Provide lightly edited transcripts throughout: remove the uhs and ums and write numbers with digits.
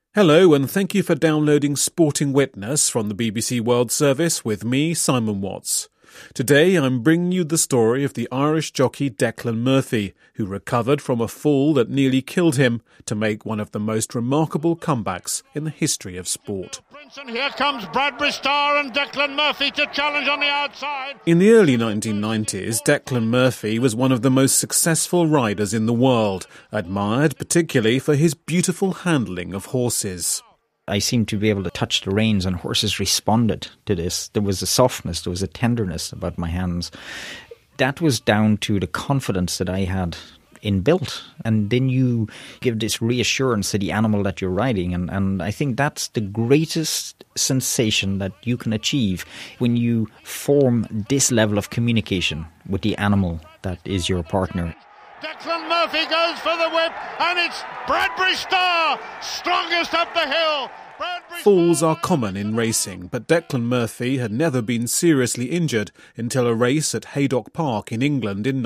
Hello, and thank you for downloading Sporting Witness from the BBC World Service with me, Simon Watts. Today I'm bringing you the story of the Irish jockey Declan Murphy, who recovered from a fall that nearly killed him to make one of the most remarkable comebacks in the history of sport. And here comes Bradbury Star and Declan Murphy to challenge on the outside. In the early 1990s, Declan Murphy was one of the most successful riders in the world, admired particularly for his beautiful handling of horses. I seemed to be able to touch the reins and horses responded to this. There was a softness, there was a tenderness about my hands. That was down to the confidence that I had inbuilt. And then you give this reassurance to the animal that you're riding. And I think that's the greatest sensation that you can achieve when you form this level of communication with the animal that is your partner. Declan Murphy goes for the whip, and it's Bradbury Star, strongest up the hill. Falls are common in racing, but Declan Murphy had never been seriously injured until a race at Haydock Park in England in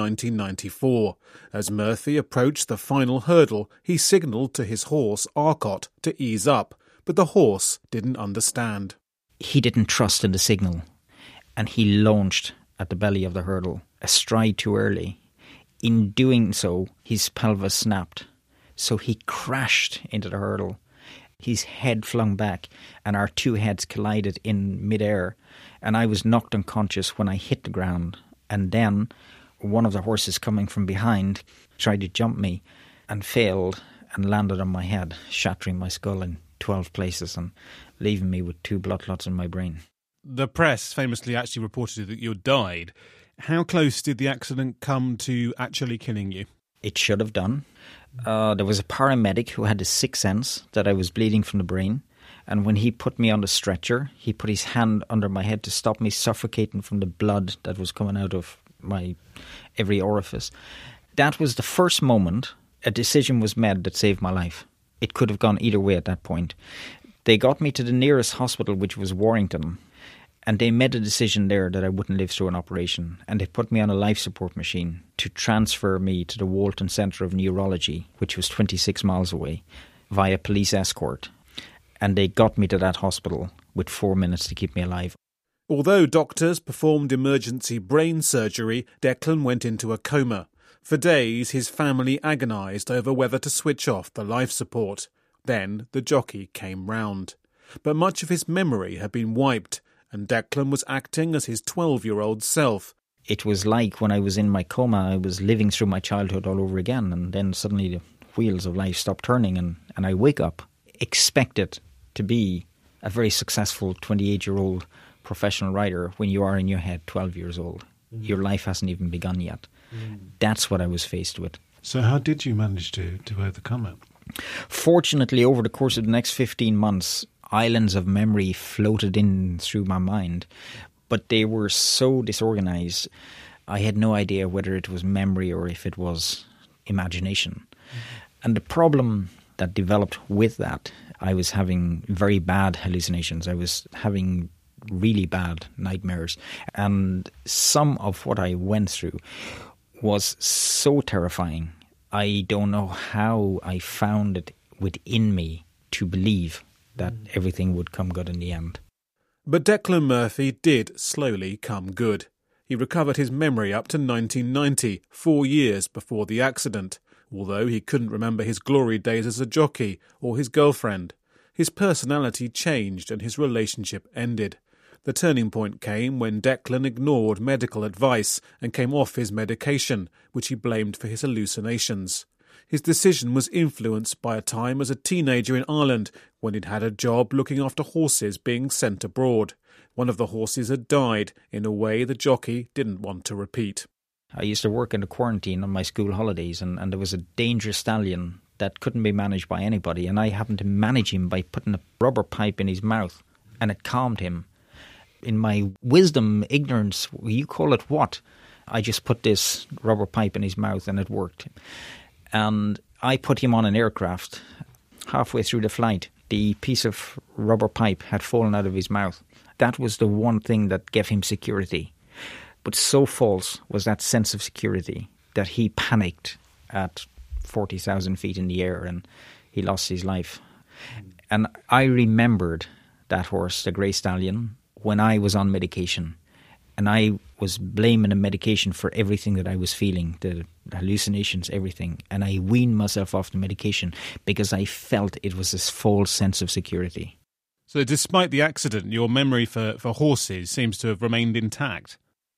1994. As Murphy approached the final hurdle, he signalled to his horse Arcot to ease up, but the horse didn't understand. He didn't trust in the signal, and he launched at the belly of the hurdle, a stride too early. In doing so, his pelvis snapped, so he crashed into the hurdle. His head flung back and our two heads collided in midair, and I was knocked unconscious when I hit the ground. And then one of the horses coming from behind tried to jump me and failed and landed on my head, shattering my skull in 12 places and leaving me with 2 blood clots in my brain. The press famously actually reported that you died. How close did the accident come to actually killing you? It should have done. There was a paramedic who had a sixth sense that I was bleeding from the brain. And when he put me on the stretcher, he put his hand under my head to stop me suffocating from the blood that was coming out of my every orifice. That was the first moment a decision was made that saved my life. It could have gone either way at that point. They got me to the nearest hospital, which was Warrington. And they made a decision there that I wouldn't live through an operation. And they put me on a life support machine to transfer me to the Walton Centre of Neurology, which was 26 miles away, via police escort. And they got me to that hospital with 4 minutes to keep me alive. Although doctors performed emergency brain surgery, Declan went into a coma. For days, his family agonised over whether to switch off the life support. Then the jockey came round. But much of his memory had been wiped, and Declan was acting as his 12-year-old self. It was like when I was in my coma, I was living through my childhood all over again, and then suddenly the wheels of life stopped turning, and I wake up, expected to be a very successful 28-year-old professional rider when you are in your head 12 years old. Your life hasn't even begun yet. That's what I was faced with. So how did you manage to overcome it? Fortunately, over the course of the next 15 months, islands of memory floated in through my mind, but they were so disorganized. I had no idea whether it was memory or if it was imagination. And the problem that developed with that, I was having very bad hallucinations. I was having really bad nightmares. And some of what I went through was so terrifying. I don't know how I found it within me to believe that everything would come good in the end. But Declan Murphy did slowly come good. He recovered his memory up to 1990, 4 years before the accident, although he couldn't remember his glory days as a jockey or his girlfriend. His personality changed and his relationship ended. The turning point came when Declan ignored medical advice and came off his medication, which he blamed for his hallucinations. His decision was influenced by a time as a teenager in Ireland when he'd had a job looking after horses being sent abroad. One of the horses had died in a way the jockey didn't want to repeat. I used to work in the quarantine on my school holidays, and there was a dangerous stallion that couldn't be managed by anybody, and I happened to manage him by putting a rubber pipe in his mouth, and it calmed him. In my wisdom, ignorance, you call it what? I just put this rubber pipe in his mouth and it worked. And I put him on an aircraft. Halfway through the flight, the piece of rubber pipe had fallen out of his mouth. That was the one thing that gave him security. But so false was that sense of security that he panicked at 40,000 feet in the air and he lost his life. And I remembered that horse, the Grey Stallion, when I was on medication. And I was blaming the medication for everything that I was feeling, the hallucinations, everything. And I weaned myself off the medication because I felt it was this false sense of security. So despite the accident, your memory for horses seems to have remained intact.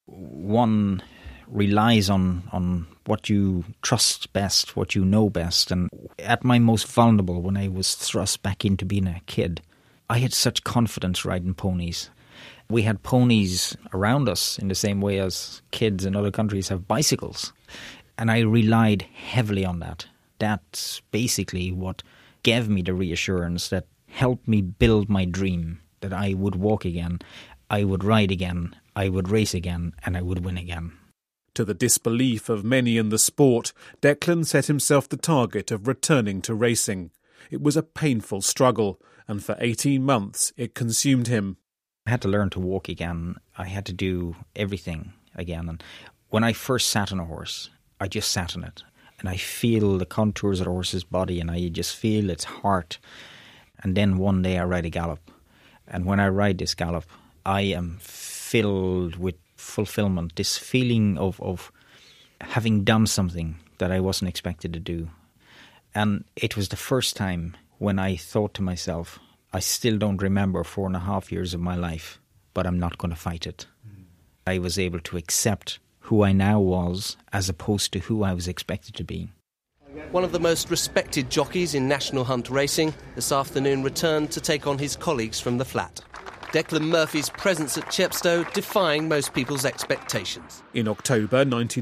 One relies on what you trust best, what you know best. And at my most vulnerable, when I was thrust back into being a kid, I had such confidence riding ponies. We had ponies around us in the same way as kids in other countries have bicycles. And I relied heavily on that. That's basically what gave me the reassurance that helped me build my dream, that I would walk again, I would ride again, I would race again, and I would win again. To the disbelief of many in the sport, Declan set himself the target of returning to racing. It was a painful struggle, and for 18 months it consumed him. I had to learn to walk again. I had to do everything again. And when I first sat on a horse, I just sat on it. And I feel the contours of the horse's body, and I just feel its heart. And then one day I ride a gallop. And when I ride this gallop, I am filled with fulfillment, this feeling of having done something that I wasn't expected to do. And it was the first time when I thought to myself, I still don't remember 4.5 years of my life, but I'm not going to fight it. I was able to accept who I now was as opposed to who I was expected to be. One of the most respected jockeys in National Hunt racing this afternoon returned to take on his colleagues from the flat. Declan Murphy's presence at Chepstow defying most people's expectations. In October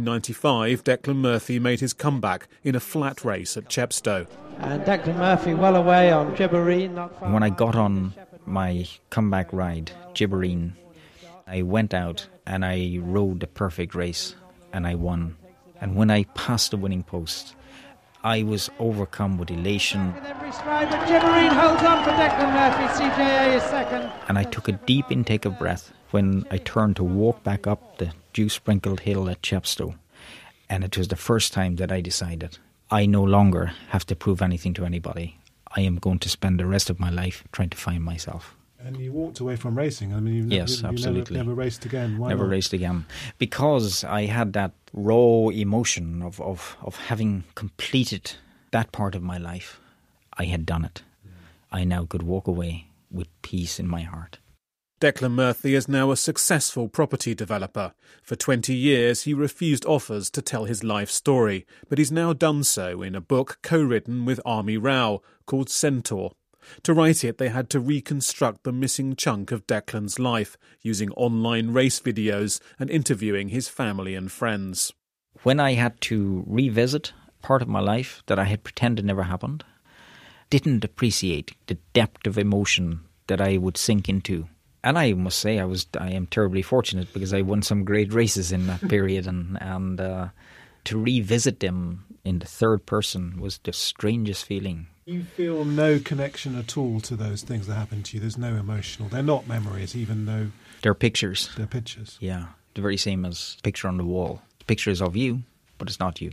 1995, Declan Murphy made his comeback in a flat race at Chepstow. And Declan Murphy well away on Gibbereen. When I got on my comeback ride, Gibbereen, I went out and I rode the perfect race and I won. And when I passed the winning post, I was overcome with elation. With every stride, but Gibbereen holds on for Declan Murphy. CJA is second. And I took a deep intake of breath when I turned to walk back up the dew-sprinkled hill at Chepstow. And it was the first time that I decided I no longer have to prove anything to anybody. I am going to spend the rest of my life trying to find myself. And you walked away from racing. I mean, Yes, absolutely. Never raced again. Why Never not? raced again. Because I had that raw emotion of having completed that part of my life. I had done it. I now could walk away with peace in my heart. Declan Murphy is now a successful property developer. For 20 years he refused offers to tell his life story, but he's now done so in a book co-written with Army Rao called Centaur. To write it, they had to reconstruct the missing chunk of Declan's life, using online race videos and interviewing his family and friends. When I had to revisit part of my life that I had pretended never happened, didn't appreciate the depth of emotion that I would sink into. And I must say I am terribly fortunate because I won some great races in that period, and to revisit them in the third person was the strangest feeling. You feel no connection at all to those things that happened to you. There's no emotional. They're not memories, even though They're pictures. they're pictures. Yeah, the very same as picture on the wall. The picture is of you, but it's not you.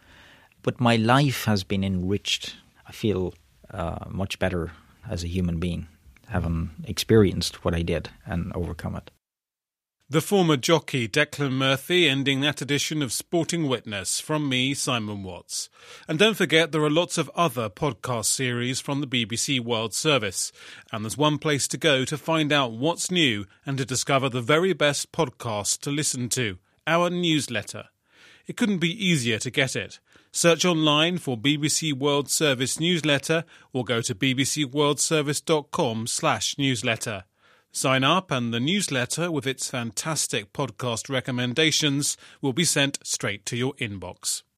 But my life has been enriched. I feel much better as a human being, having experienced what I did and overcome it. The former jockey Declan Murphy ending that edition of Sporting Witness from me, Simon Watts. And don't forget there are lots of other podcast series from the BBC World Service. And there's one place to go to find out what's new and to discover the very best podcast to listen to, our newsletter. It couldn't be easier to get it. Search online for BBC World Service newsletter or go to bbcworldservice.com/newsletter. Sign up and the newsletter with its fantastic podcast recommendations will be sent straight to your inbox.